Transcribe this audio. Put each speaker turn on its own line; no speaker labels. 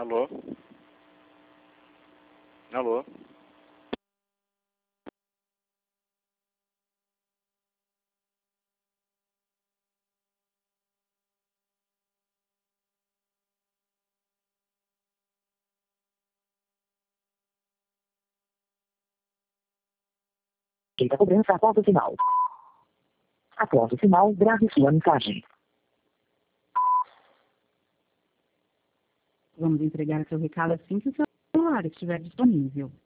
Alô? Alô?
Feita a cobrança após o sinal. Após o sinal, grave sua mensagem.
Vamos entregar seu recado assim que o seu celular estiver disponível.